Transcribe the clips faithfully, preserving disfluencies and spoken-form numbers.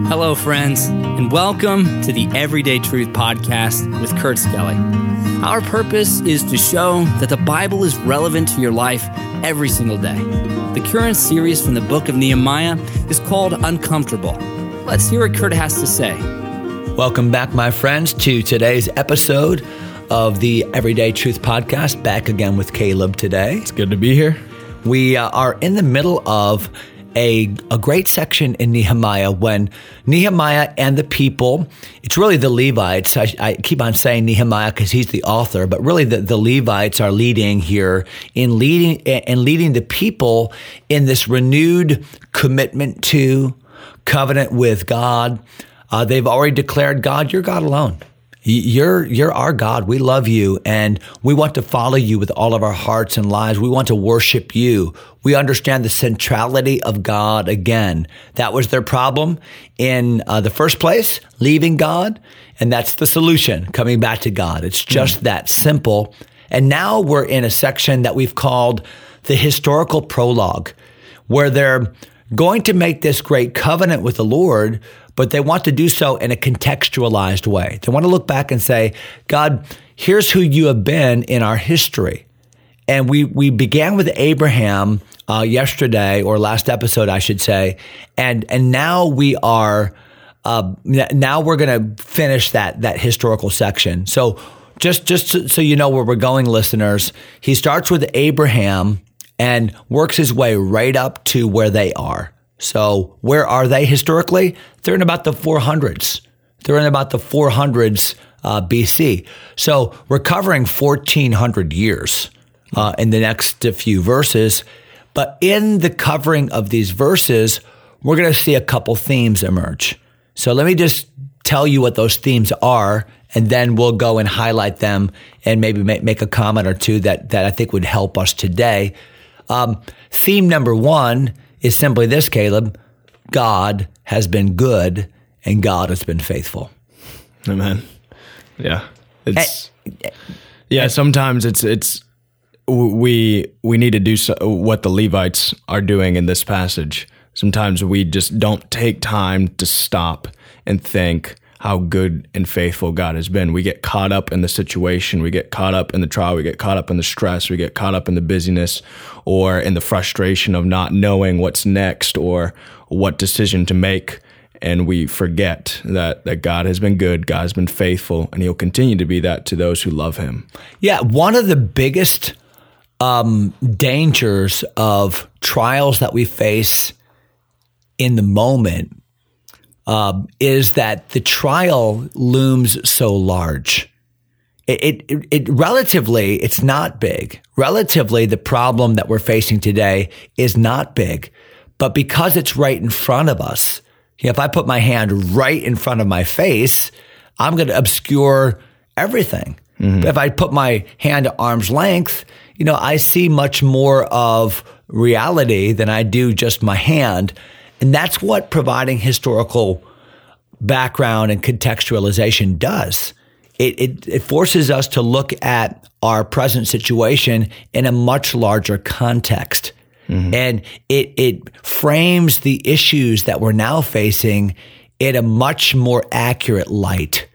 Hello, friends, and welcome to the Everyday Truth Podcast with Kurt Skelly. Our purpose is to show that the Bible is relevant to your life every single day. The current series from the book of Nehemiah is called Uncomfortable. Let's hear what Kurt has to say. Welcome back, my friends, to today's episode of the Everyday Truth Podcast. Back again with Caleb today. It's good to be here. We uh, are in the middle of A, a great section in Nehemiah when Nehemiah and the people, it's really the Levites. I, I keep on saying Nehemiah because he's the author, but really the, the Levites are leading here in leading and leading the people in this renewed commitment to covenant with God. Uh, they've already declared, God, you're God alone. You're you're our God. We love you, and we want to follow you with all of our hearts and lives. We want to worship you. We understand the centrality of God again. That was their problem in uh, the first place, leaving God, and that's the solution, coming back to God. It's just mm. that simple. And now we're in a section that we've called the historical prologue, where they're going to make this great covenant with the Lord, but they want to do so in a contextualized way. They want to look back and say, God, here's who you have been in our history. And we we began with Abraham uh, yesterday, or last episode, I should say, and and now we are uh, now we're going to finish that that historical section. So just just so you know where we're going, listeners, he starts with Abraham and works his way right up to where they are. So where are they historically? They're in about the four hundreds. They're in about the four hundreds uh, B C. So we're covering fourteen hundred years uh, in the next few verses. But in the covering of these verses, we're going to see a couple themes emerge. So let me just tell you what those themes are, and then we'll go and highlight them and maybe make, make a comment or two that, that I think would help us today. Um, theme number one is simply this, Caleb: God has been good and God has been faithful. Amen. Yeah. It's, and, yeah. And, sometimes it's, it's, we, we need to do so, what the Levites are doing in this passage. Sometimes we just don't take time to stop and think how good and faithful God has been. We get caught up in the situation. We get caught up in the trial. We get caught up in the stress. We get caught up in the busyness or in the frustration of not knowing what's next or what decision to make. And we forget that, that God has been good, God has been faithful, and he'll continue to be that to those who love him. Yeah, one of the biggest um, dangers of trials that we face in the moment Uh, is that the trial looms so large. It, it, it relatively, it's not big. Relatively, the problem that we're facing today is not big, but because it's right in front of us, you know, if I put my hand right in front of my face, I'm going to obscure everything. Mm-hmm. But if I put my hand at arm's length, you know, I see much more of reality than I do just my hand. And that's what providing historical background and contextualization does. It, it, it forces us to look at our present situation in a much larger context. Mm-hmm. And it, it frames the issues that we're now facing in a much more accurate light.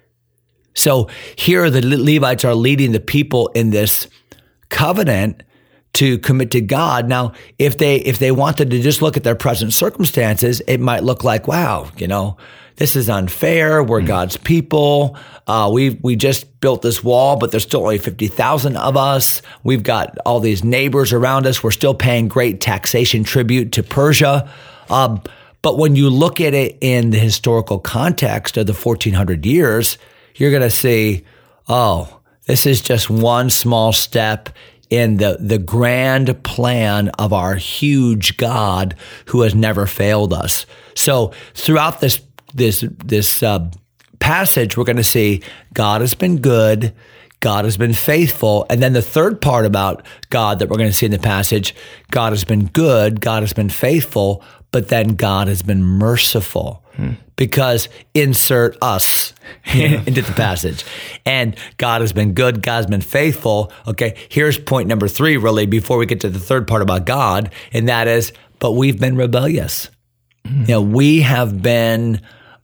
So here the Levites are leading the people in this covenant to commit to God. Now, if they if they wanted to just look at their present circumstances, it might look like, wow, you know, this is unfair. We're mm-hmm. God's people. Uh, we we just built this wall, but there's still only fifty thousand of us. We've got all these neighbors around us. We're still paying great taxation tribute to Persia. Um, but when you look at it in the historical context of the fourteen hundred years, you're going to see, oh, this is just one small step in the, the grand plan of our huge God who has never failed us. So throughout this this this uh, passage, we're going to see God has been good, God has been faithful, and then the third part about God that we're going to see in the passage, God has been good, God has been faithful, but then God has been merciful. Hmm. Because insert us yeah. into the passage. And God has been good, God has been faithful. Okay, here's point number three, really, before we get to the third part about God, and that is, but we've been rebellious. Mm. You know, we have been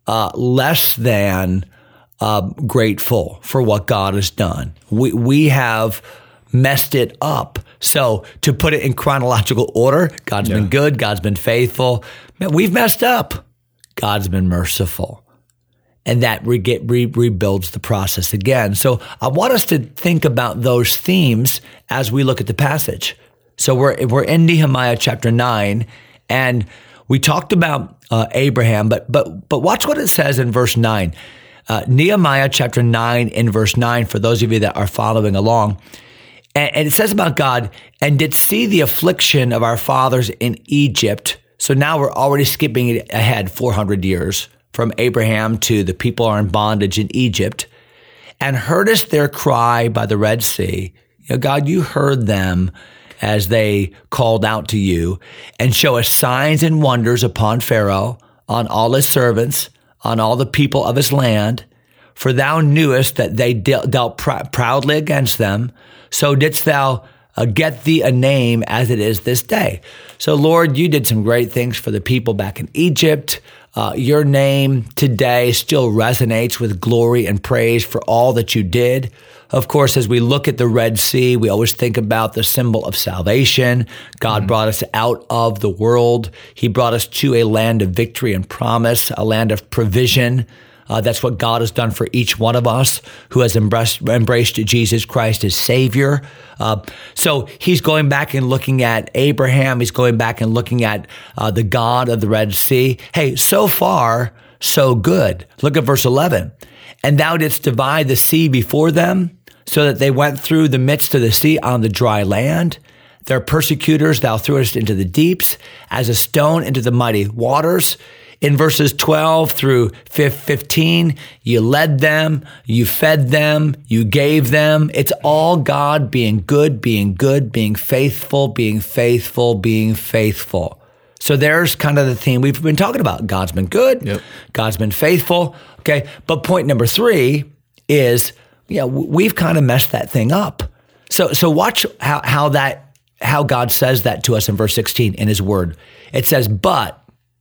uh, less than uh, grateful for what God has done. We we have messed it up. So to put it in chronological order, God's yeah. been good, God's been faithful. Man, we've messed up. God's been merciful. And that re- get, re- rebuilds the process again. So I want us to think about those themes as we look at the passage. So we're we're in Nehemiah chapter nine, and we talked about uh, Abraham, but but but watch what it says in verse nine. Uh, Nehemiah chapter nine in verse nine, for those of you that are following along. And, and it says about God, and did see the affliction of our fathers in Egypt. So now we're already skipping ahead four hundred years from Abraham to the people are in bondage in Egypt, and heardest their cry by the Red Sea. You know, God, you heard them as they called out to you, and show us signs and wonders upon Pharaoh, on all his servants, on all the people of his land. For thou knewest that they dealt, dealt pr- proudly against them, so didst thou uh, get thee a name as it is this day. So Lord, you did some great things for the people back in Egypt. Uh, your name today still resonates with glory and praise for all that you did. Of course, as we look at the Red Sea, we always think about the symbol of salvation. God mm-hmm. brought us out of the world. He brought us to a land of victory and promise, a land of provision. Uh, that's what God has done for each one of us who has embraced, embraced Jesus Christ as Savior. Uh, so he's going back and looking at Abraham. He's going back and looking at uh, the God of the Red Sea. Hey, so far, so good. Look at verse eleven. And thou didst divide the sea before them, so that they went through the midst of the sea on the dry land. Their persecutors thou threwest into the deeps, as a stone into the mighty waters. In verses twelve through fifteen, you led them, you fed them, you gave them. It's all God being good, being good, being faithful, being faithful, being faithful. So there's kind of the theme we've been talking about. God's been good. Yep. God's been faithful. Okay. But point number three is, yeah, we've kind of messed that thing up. So, so watch how, how that, how God says that to us in verse sixteen in his word. It says, but,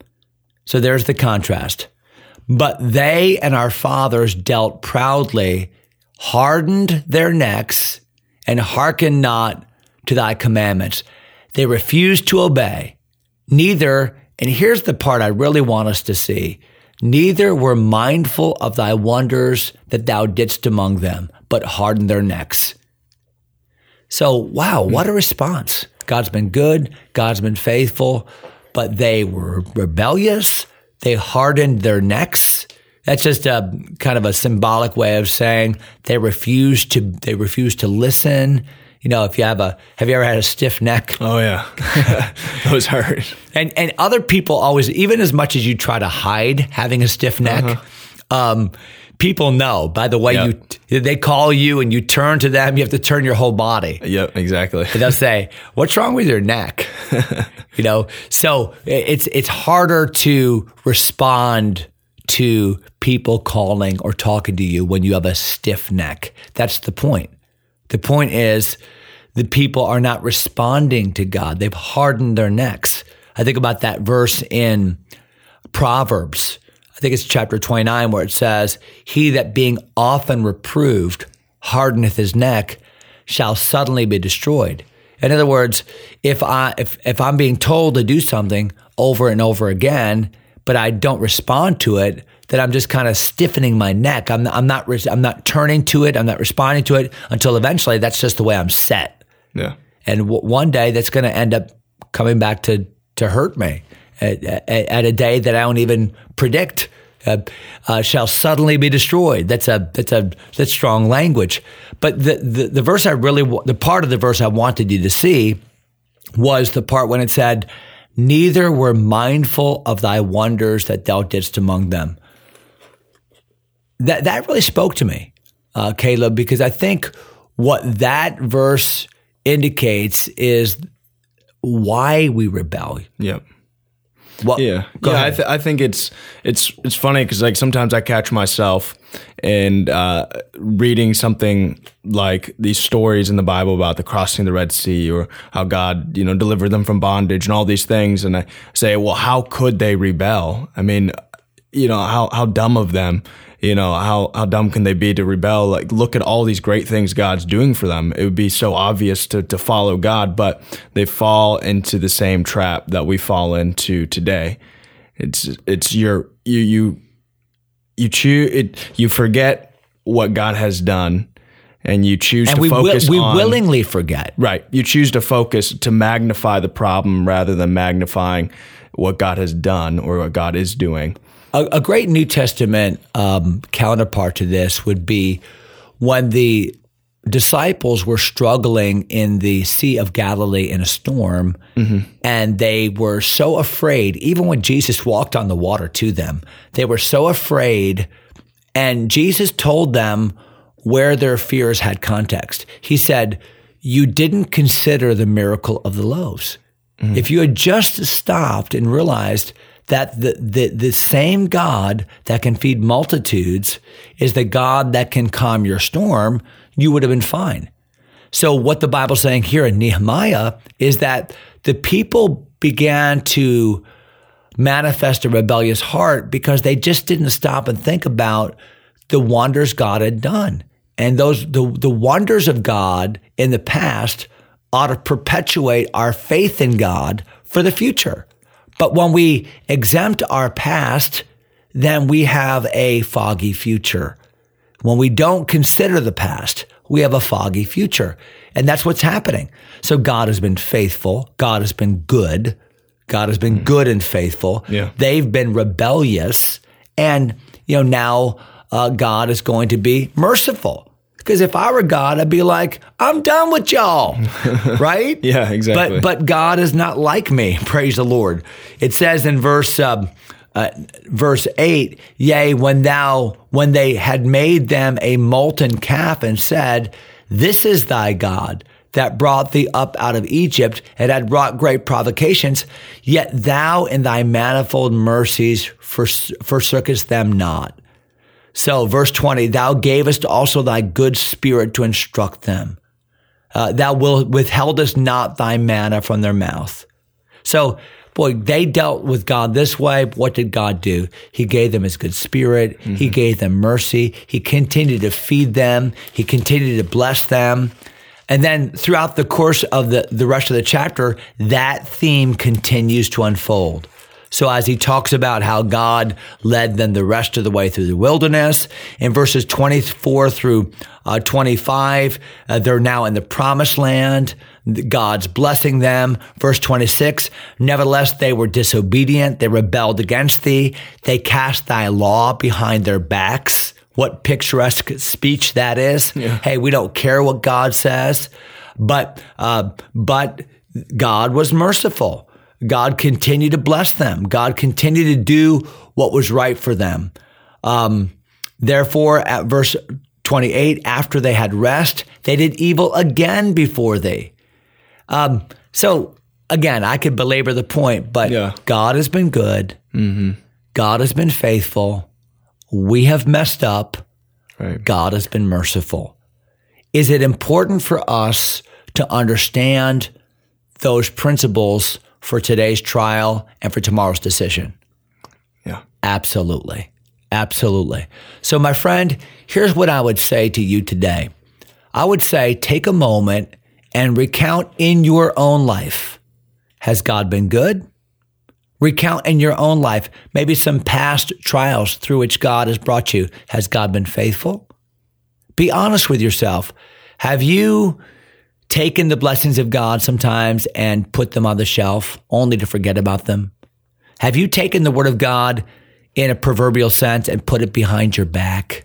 so there's the contrast. But they and our fathers dealt proudly, hardened their necks, and hearkened not to thy commandments. They refused to obey. Neither, and here's the part I really want us to see, neither were mindful of thy wonders that thou didst among them, but hardened their necks. So, wow, what a response. God's been good. God's been faithful. But they were rebellious. They hardened their necks. That's just a kind of a symbolic way of saying they refused to. They refused to listen. You know, if you have a, have you ever had a stiff neck? Oh yeah, those hurt. And and other people always, even as much as you try to hide having a stiff neck, uh-huh. um, people know by the way yep. you they call you and you turn to them. You have to turn your whole body. Yep, exactly. And they'll say, "What's wrong with your neck?" You know, so it's it's harder to respond to people calling or talking to you when you have a stiff neck. That's the point. The point is the people are not responding to God. They've hardened their necks. I think about that verse in Proverbs. I think it's chapter twenty-nine where it says, he that being often reproved hardeneth his neck shall suddenly be destroyed. In other words, if I if if I'm being told to do something over and over again, but I don't respond to it, that I'm just kind of stiffening my neck. I'm not, I'm not I'm not turning to it. I'm not responding to it until eventually that's just the way I'm set. Yeah. And w- one day that's going to end up coming back to to hurt me at, at, at a day that I don't even predict. Uh, uh, shall suddenly be destroyed. That's a that's a that's strong language. But the, the the verse I really the part of the verse I wanted you to see was the part when it said, "Neither were mindful of thy wonders that thou didst among them." That that really spoke to me, uh, Caleb, because I think what that verse indicates is why we rebel. Yep. Well, yeah, yeah. I, th- I think it's it's it's funny because like sometimes I catch myself and uh, reading something like these stories in the Bible about the crossing the Red Sea or how God, you know, delivered them from bondage and all these things, and I say, well, how could they rebel? I mean, you know, how, how dumb of them, you know, how, how dumb can they be to rebel? Like, look at all these great things God's doing for them. It would be so obvious to, to follow God, but they fall into the same trap that we fall into today. It's, it's your, you, you, you choose it, you forget what God has done, and you choose and to we focus will, we on... we willingly forget. Right. You choose to focus, to magnify the problem rather than magnifying what God has done or what God is doing. A, a great New Testament um, counterpart to this would be when the disciples were struggling in the Sea of Galilee in a storm, mm-hmm. and they were so afraid, even when Jesus walked on the water to them, they were so afraid, and Jesus told them where their fears had context. He said, you didn't consider the miracle of the loaves. Mm-hmm. If you had just stopped and realized that the, the, the same God that can feed multitudes is the God that can calm your storm, you would have been fine. So what the Bible's saying here in Nehemiah is that the people began to manifest a rebellious heart because they just didn't stop and think about the wonders God had done. And those the, the wonders of God in the past ought to perpetuate our faith in God for the future. But when we exempt our past, then we have a foggy future. When we don't consider the past, we have a foggy future. And that's what's happening. So God has been faithful. God has been good. God has been good and faithful. Yeah. They've been rebellious. And, you know, now uh, God is going to be merciful. Because if I were God, I'd be like, I'm done with y'all, right? Yeah, exactly. But but God is not like me. Praise the Lord. It says in verse uh, uh, verse eight, yea, when thou when they had made them a molten calf and said, this is thy God that brought thee up out of Egypt and had wrought great provocations, yet thou in thy manifold mercies fors- forsookest them not. So verse twenty, thou gavest also thy good spirit to instruct them. Uh, thou will withheldest not thy manna from their mouth. So, boy, they dealt with God this way. What did God do? He gave them his good spirit. Mm-hmm. He gave them mercy. He continued to feed them. He continued to bless them. And then throughout the course of the, the rest of the chapter, that theme continues to unfold. So as he talks about how God led them the rest of the way through the wilderness, in verses twenty-four through uh, twenty-five, uh, they're now in the promised land. God's blessing them. Verse twenty-six, nevertheless, they were disobedient. They rebelled against thee. They cast thy law behind their backs. What picturesque speech that is. Yeah. Hey, we don't care what God says, but uh, but God was merciful. God continued to bless them. God continued to do what was right for them. Um, therefore, at verse twenty-eight, after they had rest, they did evil again before thee. Um, so again, I could belabor the point, but yeah. God has been good. Mm-hmm. God has been faithful. We have messed up. Right. God has been merciful. Is it important for us to understand those principles for today's trial and for tomorrow's decision? Yeah. Absolutely. Absolutely. So my friend, here's what I would say to you today. I would say take a moment and recount in your own life. Has God been good? Recount in your own life, maybe some past trials through which God has brought you. Has God been faithful? Be honest with yourself. Have you taken the blessings of God sometimes and put them on the shelf only to forget about them? Have you taken the word of God in a proverbial sense and put it behind your back?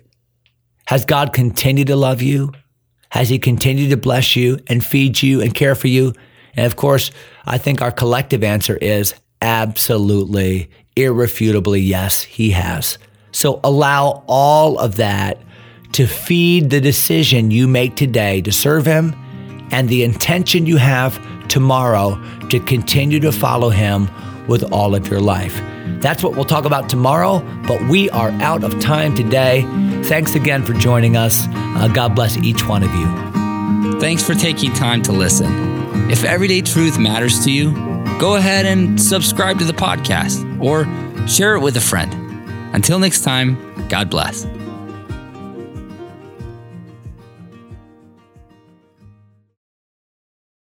Has God continued to love you? Has he continued to bless you and feed you and care for you? And of course, I think our collective answer is absolutely, irrefutably, yes, he has. So allow all of that to feed the decision you make today to serve him and the intention you have tomorrow to continue to follow him with all of your life. That's what we'll talk about tomorrow, but we are out of time today. Thanks again for joining us. Uh, God bless each one of you. Thanks for taking time to listen. If Everyday Truth matters to you, go ahead and subscribe to the podcast or share it with a friend. Until next time, God bless.